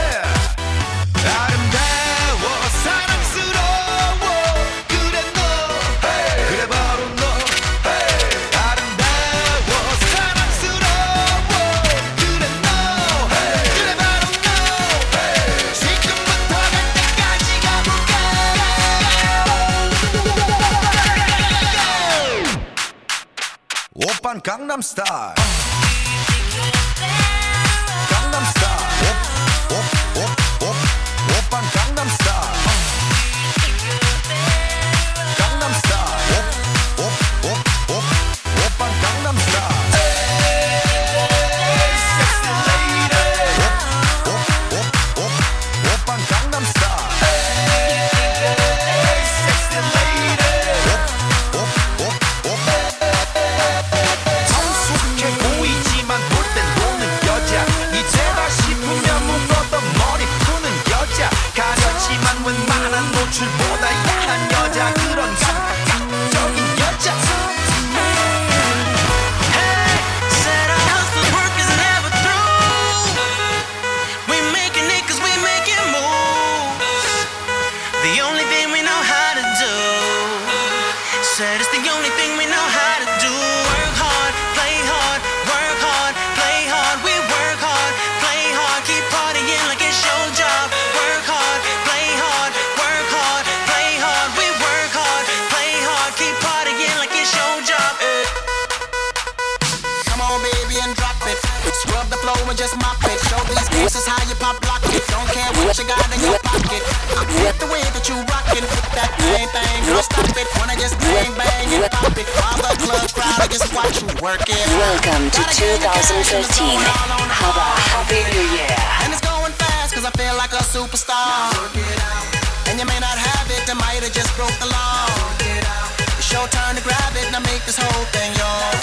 아름다워 사랑스러워 그래 너 hey. 그래 바로 너 hey. 아름다워 사랑스러워 그래 너 hey. 그래 바로 너 hey. 지금부터 갈 때까지 가볼까. 오빤 강남 스타일. 강남 스타일. 오, 오, 오, 오. 오빤 강남 스타일. 강남 스타일. 오, 오, 오, 오. 오빤 강남 스타일. Sexy lady. 오, 오, 오, 오. 오빤 강남 스타일. Sexy lady. 오, 오, 오, 오. 성숙해 보이지만 볼 땐 노는 여자, 이제다 싶으면 묶었던 머리 푸는 여자, 가렸지만 웬만한 노출보다 야한 여자, 그런 감각적인 여자. Hey, said our hustle's work is never through. We making it 'cause we making moves. The only thing we know how to do. Said it's the only thing we know how to do. Work hard, play hard, work hard, play hard. We work hard, play hard, keep partying like it's your job. Work hard, play hard, work hard, play hard. We work hard, play hard, keep partying like it's your job. Come on, baby, and drop it. Scrub the floor and just mop it. Show these pieces how you pop lock it. Don't care what you got in your pocket. I get the way that you rockin'. Put that same thing, don't stop it. Wanna just bang bang and pop it. While the club crowd just watch you work it. Welcome to two thousand fifteen. Have a happy new year. And it's going fast 'cause I feel like a superstar. And you may not have it, I might have just broke the law. It's your turn to grab it and I make this whole thing yours.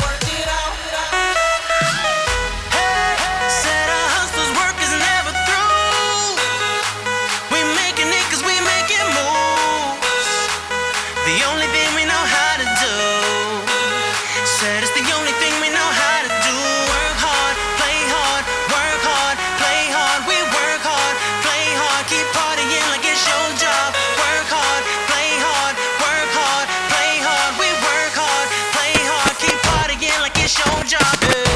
Said our hustle's work is never through. We making it 'cause we making moves. The only thing we know how to do. Said it's the only thing we know how to do. Work hard, play hard, work hard, play hard. We work hard, play hard, keep partying like it's your job. Work hard, play hard, work hard, play hard. We work hard, play hard, keep partying like it's your job.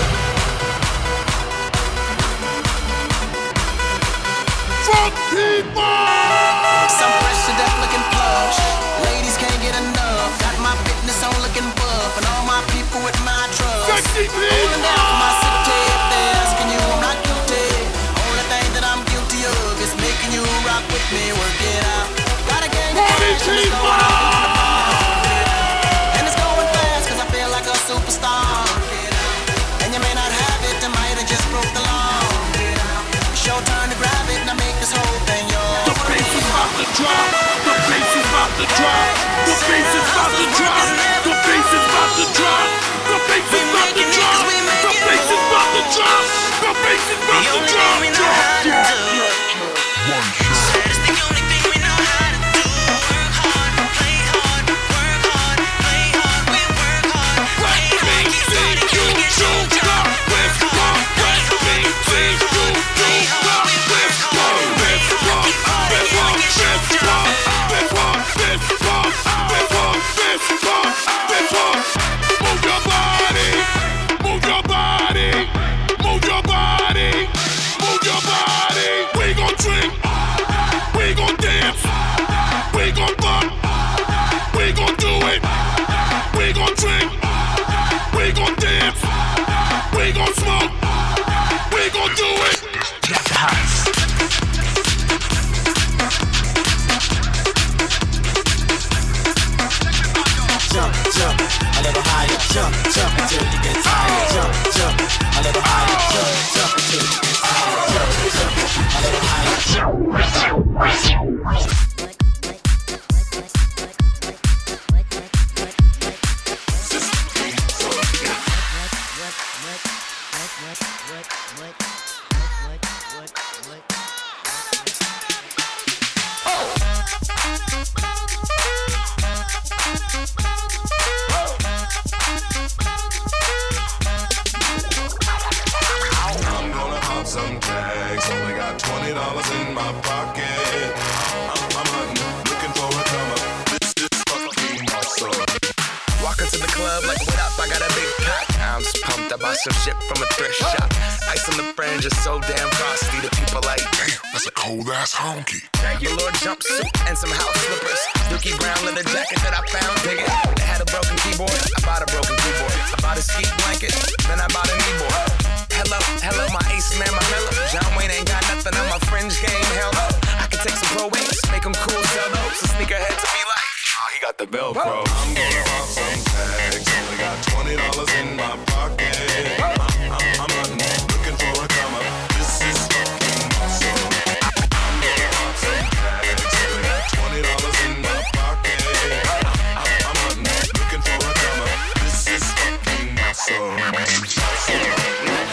Some fresh to death looking plush. Ladies can't get enough. Got my fitness on looking buff. And all my people with my trust. Holding down for my city. If they're asking you, I'm not guilty. Only thing that I'm guilty of is making you rock with me. Work it out. Got a gang of cash and it's going on. And it's going fast 'cause I feel like a superstar. And you may not have it, I might have just broke the law. It's your turn to grab it and I make this whole thing yours. The bass is about to drop. The bass is about to drop. The bass is about to drop. The bass is about to drop. The bass is about to drop. The bass is about to drop. The bass is about to drop. We know how to do. Said it's the only thing we know how to do. Work hard, play hard, work hard, play hard. We work hard, play hard, keep partying like it's your job. Work hard, play hard, work hard, play hard. We work hard, play hard, keep partying like it's your job. Move your body, move your body, move your body, move your body. We gon' drink, gon' do it? That's the house. Jump, jump, a little higher. Jump, jump until you get tired. Jump, jump, a little higher. Jump, jump until you get tired. Jump, jump, a little higher. Some tags, only got twenty dollars in my pocket. I'm, I'm hunting, looking for a come up. This is fucking awesome. Walk into the club like, what up? I got a big cock. I'm just pumped. I bought some shit from a thrift shop. Ice on the fringe is so damn frosty. The people like, damn, that's a cold ass honky. Velour jumpsuit and some house slippers. Dookie brown leather jacket that I found. Dig it. They had a broken keyboard. I bought a broken keyboard. I bought a ski blanket. Then I bought a kneeboard. Hello, hello, my ace man, my mellow. John Wayne ain't got nothing on my fringe game. Hell no. I can take some pro wings, make them cool, sell those. A sneakerhead to be like, oh, he got the Velcro. I'm gonna pop some tags, only got twenty dollars in my pocket. I'm, I'm, I'm hunting, looking for a come up. This is fucking awesome. I'm gonna pop some tags, only got twenty dollars in my pocket. I'm, I'm hunting, looking for a come up. This is fucking awesome. Awesome.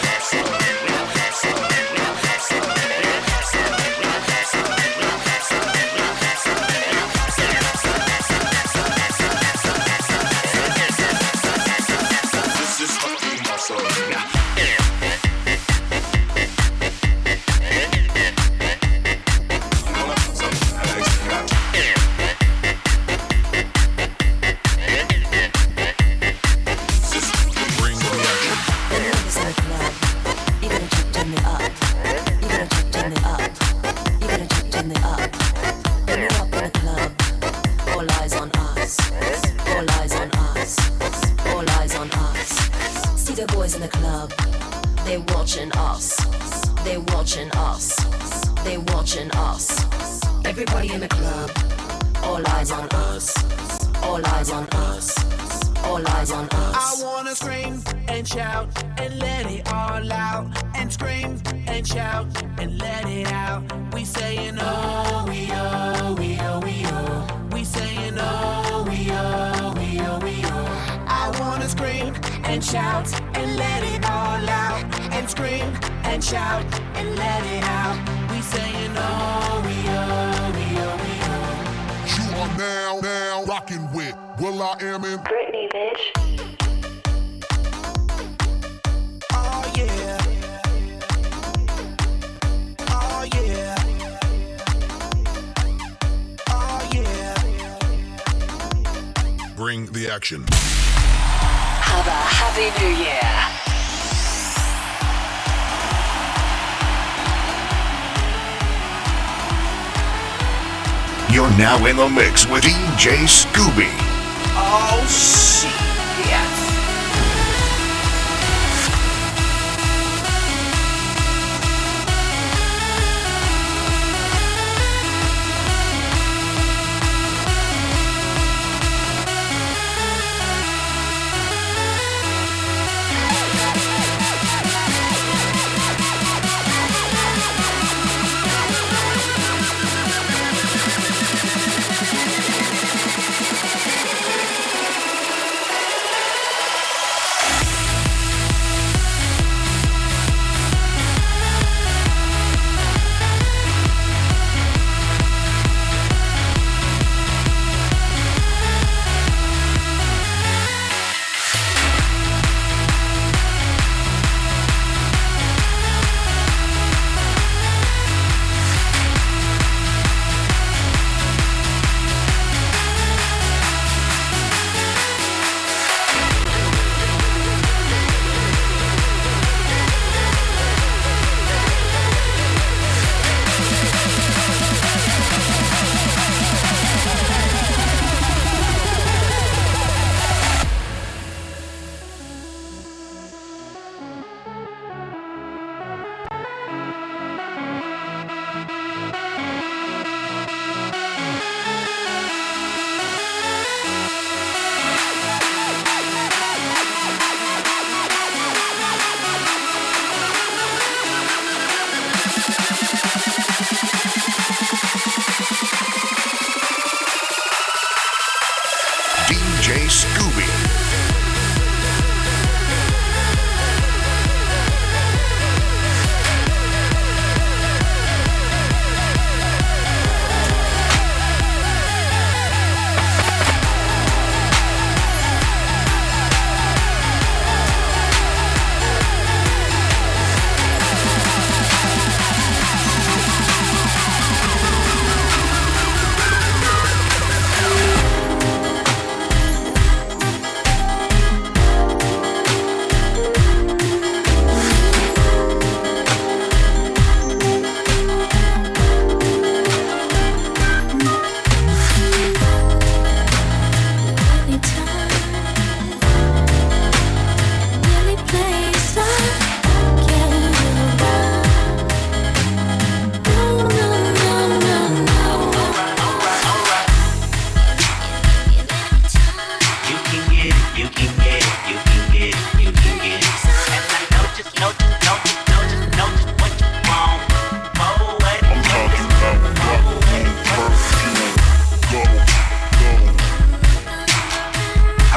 Action. Have a happy new year. You're now in the mix with D J Scooby. Oh shit. Yes.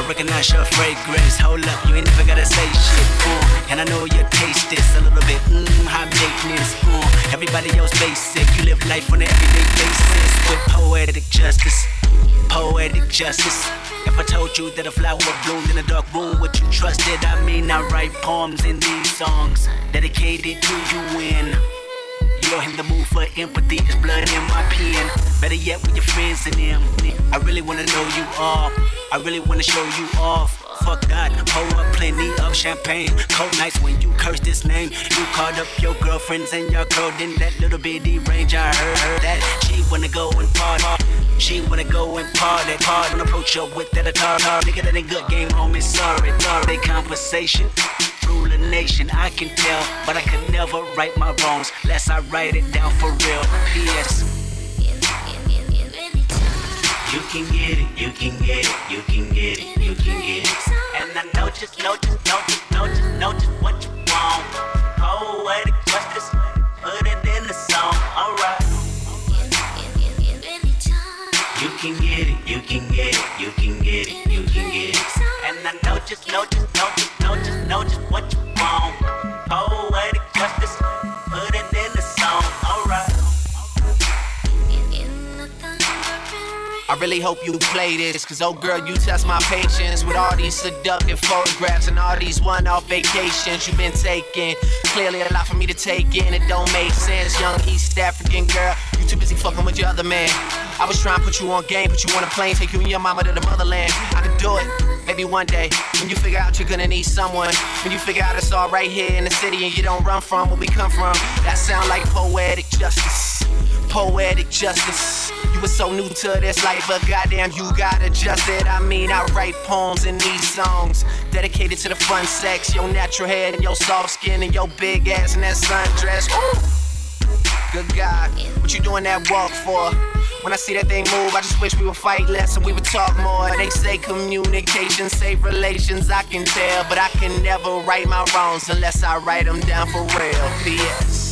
I recognize your fragrance. Hold up, you ain't never gotta say shit. Uh, and I know you taste this a little bit. Mmm, high maintenance. Uh, everybody else basic. You live life on an everyday basis with poetic justice. Poetic justice. If I told you that a flower bloomed in a dark room, would you trust it? I mean, I write poems in these songs dedicated to you when you're in the mood for empathy. There's blood in my pen. Better yet, with your friends and them. I really wanna know you all. I really wanna show you off. Fuck that, pour up plenty of champagne. Cold nights when you curse this name. You called up your girlfriends and your girl in that little bitty range. I heard, heard that she wanna go and party. She wanna go and party, party. Don't approach her with that guitar. Nigga, that ain't good game, homie. Sorry, sorry. Conversation, rule a nation. I can tell, but I can never right my wrongs unless I write it down for real. P S You can get it, you can get it, you can get it, you can get it. And I know just, know just, know just, know just, know just what you want. Poetic justice, put it in the song, alright. You can get it, you can get it, you can get it, you can get it. And I know just, know just, know just, know just, know just what you want. Poetic justice, put it in the song, alright. I really hope you play this, cause oh girl, you test my patience with all these seductive photographs and all these one-off vacations you've been taking. Clearly a lot for me to take in, it don't make sense. Young East African girl, you too busy fucking with your other man. I was trying to put you on game, put you on a plane, take you and your mama to the motherland. I could do it, maybe one day, when you figure out you're gonna need someone. When you figure out it's all right here in the city and you don't run from where we come from. That sound like poetic justice. Poetic justice. You were so new to this life, but goddamn, you got adjusted. I mean, I write poems in these songs dedicated to the fun sex, your natural head and your soft skin and your big ass and that sundress. Ooh. Good God, what you doing that walk for? When I see that thing move, I just wish we would fight less and we would talk more. They say communication, save relations, I can tell, but I can never right my wrongs unless I write them down for real. P S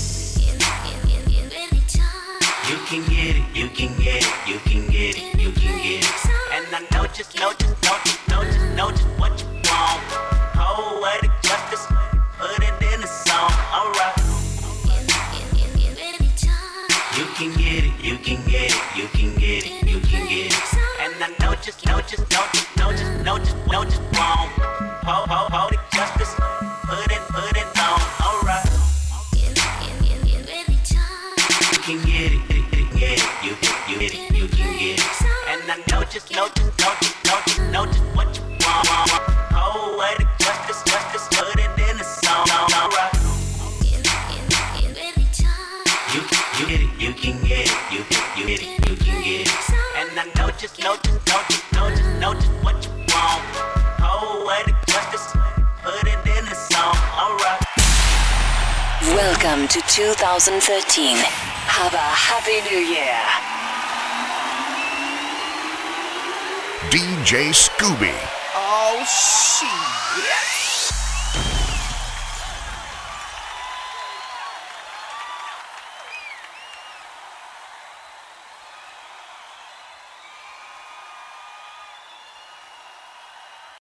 You can get it, you can get it, you can get it, you can get it. And I know just, know just, know just, know just, know just what you want. Poetic justice, put it in the song, alright. You can get it, you can get it, you can get it, you can get it. And I know just, know just, know just, know just, know just, know just want. Po, po, poetic justice, put it, put it on, alright. You can get it. You can, you get it, you can get it. And I know just, know just, know just, know just, know just what you want. Poetic justice, justice, put it in the song, alright. You, you get it, you can get it, you can, you get it, you can get it. And I know just, know just, know just, know just, know just what you want. Poetic justice, put it in the song, alright. Welcome to two thousand thirteen. Have a happy new year. D J Scooby. Oh shit.